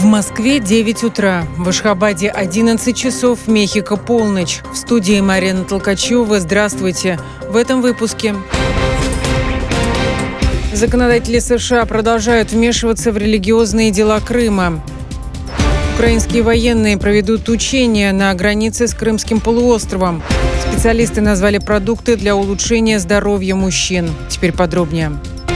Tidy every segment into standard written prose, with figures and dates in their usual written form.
Москве 9 утра, в Ашхабаде 11 часов, в Мехико полночь. В студии Марина Толкачева. Здравствуйте. В этом выпуске. Законодатели США продолжают вмешиваться в религиозные дела Крыма. Украинские военные проведут учения на границе с Крымским полуостровом. Специалисты назвали продукты для улучшения здоровья мужчин. Теперь подробнее.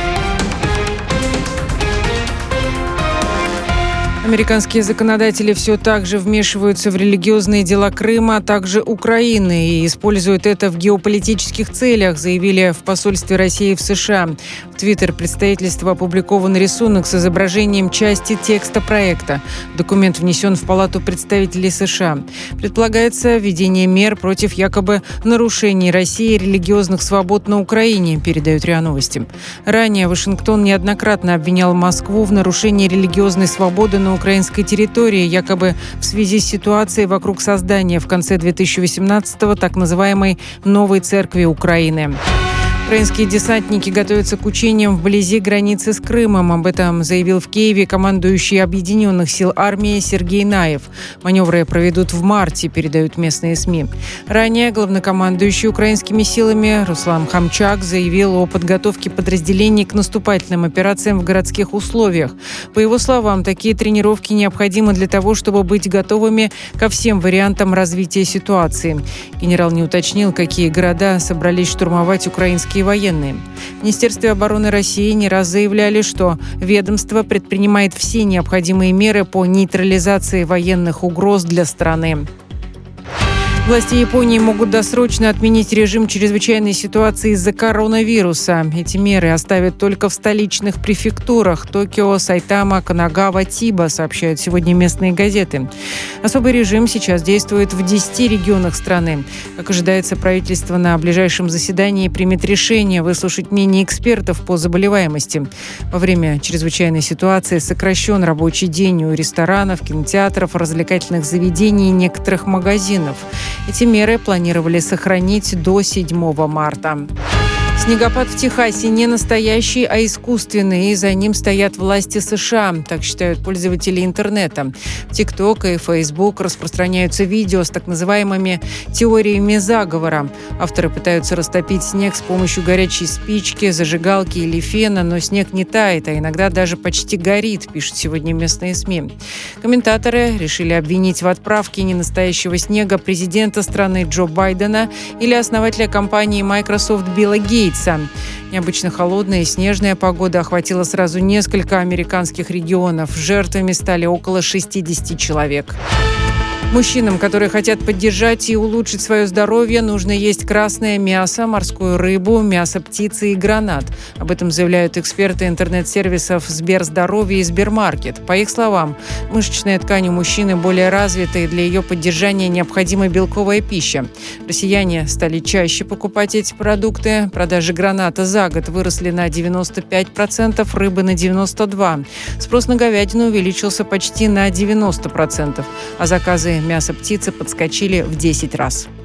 Американские законодатели все так же вмешиваются в религиозные дела Крыма, а также Украины и используют это в геополитических целях, заявили в посольстве России в США. В Твиттер представительства опубликован рисунок с изображением части текста проекта. Документ внесен в Палату представителей США. Предполагается введение мер против якобы нарушений России религиозных свобод на Украине, передают РИА Новости. Ранее Вашингтон неоднократно обвинял Москву в нарушении религиозной свободы на украинской территории, якобы в связи с ситуацией вокруг создания в конце 2018-го так называемой «Новой церкви Украины». Украинские десантники готовятся к учениям вблизи границы с Крымом. Об этом заявил в Киеве командующий Объединенных сил армии Сергей Наев. Маневры проведут в марте, передают местные СМИ. Ранее главнокомандующий украинскими силами Руслан Хамчак заявил о подготовке подразделений к наступательным операциям в городских условиях. По его словам, такие тренировки необходимы для того, чтобы быть готовыми ко всем вариантам развития ситуации. Генерал не уточнил, какие города собрались штурмовать украинские военные. В Министерстве обороны России не раз заявляли, что ведомство предпринимает все необходимые меры по нейтрализации военных угроз для страны. Власти Японии могут досрочно отменить режим чрезвычайной ситуации из-за коронавируса. Эти меры оставят только в столичных префектурах Токио, Сайтама, Канагава, Тиба, сообщают сегодня местные газеты. Особый режим сейчас действует в 10 регионах страны. Как ожидается, правительство на ближайшем заседании примет решение выслушать мнение экспертов по заболеваемости. Во время чрезвычайной ситуации сокращен рабочий день у ресторанов, кинотеатров, развлекательных заведений и некоторых магазинов. Эти меры планировали сохранить до 7 марта. Снегопад в Техасе не настоящий, а искусственный, и за ним стоят власти США, так считают пользователи интернета. В ТикТок и Фейсбук распространяются видео с так называемыми теориями заговора. Авторы пытаются растопить снег с помощью горячей спички, зажигалки или фена, но снег не тает, а иногда даже почти горит, пишут сегодня местные СМИ. Комментаторы решили обвинить в отправке ненастоящего снега президента страны Джо Байдена или основателя компании Microsoft Билла Гейтса. Необычно холодная и снежная погода охватила сразу несколько американских регионов. Жертвами стали около 60 человек. Мужчинам, которые хотят поддержать и улучшить свое здоровье, нужно есть красное мясо, морскую рыбу, мясо птицы и гранат. Об этом заявляют эксперты интернет-сервисов Сберздоровье и Сбермаркет. По их словам, мышечная ткань у мужчины более развита, и для ее поддержания необходима белковая пища. Россияне стали чаще покупать эти продукты. Продажи граната за год выросли на 95%, рыбы на 92%. Спрос на говядину увеличился почти на 90%, а заказы мяса птицы подскочили в 10 раз.